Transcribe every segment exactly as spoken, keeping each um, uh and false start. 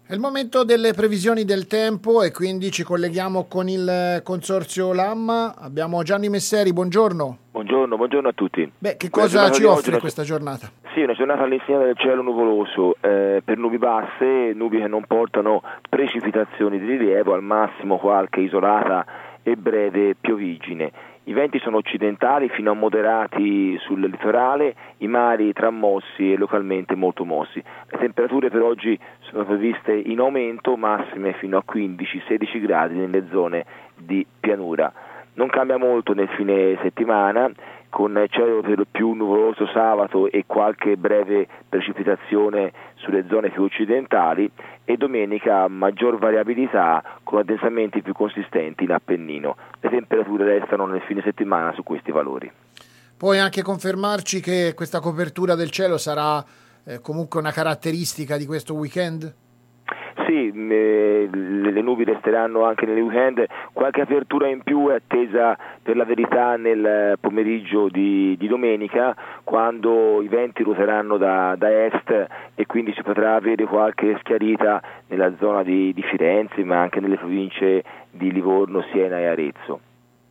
È il momento delle previsioni del tempo e quindi ci colleghiamo con il consorzio Lamma. Abbiamo Gianni Messeri, buongiorno. Buongiorno, buongiorno a tutti. Beh, che cosa ci offre oggi, questa giornata? Sì, una giornata all'insegna del cielo nuvoloso, eh, per nubi basse, nubi che non portano precipitazioni di rilievo, al massimo qualche isolata e breve piovigine. I venti sono occidentali fino a moderati sul litorale, i mari tramossi e localmente molto mossi. Le temperature per oggi sono previste in aumento, massime fino a quindici sedici gradi nelle zone di pianura. Non cambia molto nel fine settimana, con cielo per lo più nuvoloso sabato e qualche breve precipitazione sulle zone più occidentali, e domenica maggior variabilità con addensamenti più consistenti in Appennino. Le temperature restano nel fine settimana su questi valori. Puoi anche confermarci che questa copertura del cielo sarà eh, comunque una caratteristica di questo weekend? Sì, eh, le nubi resteranno anche nel weekend, qualche apertura in più è attesa per la verità nel pomeriggio di, di domenica, quando i venti ruoteranno da, da est e quindi si potrà avere qualche schiarita nella zona di, di Firenze, ma anche nelle province di Livorno, Siena e Arezzo.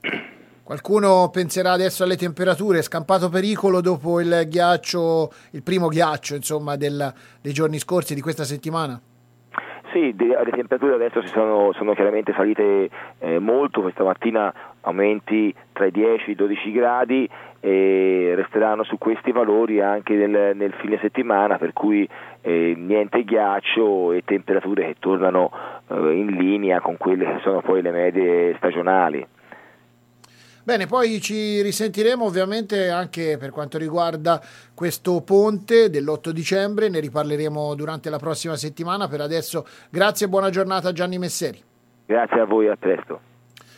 Qualcuno penserà adesso alle temperature, scampato pericolo dopo il ghiaccio, il primo ghiaccio insomma del, dei giorni scorsi, di questa settimana? Sì, le temperature adesso si sono, sono chiaramente salite eh, molto, questa mattina aumenti tra i dieci e i dodici gradi e resteranno su questi valori anche nel, nel fine settimana, per cui eh, niente ghiaccio e temperature che tornano eh, in linea con quelle che sono poi le medie stagionali. Bene, poi ci risentiremo ovviamente anche per quanto riguarda questo ponte dell'otto dicembre, ne riparleremo durante la prossima settimana. Per adesso grazie e buona giornata a Gianni Messeri. Grazie a voi, a presto.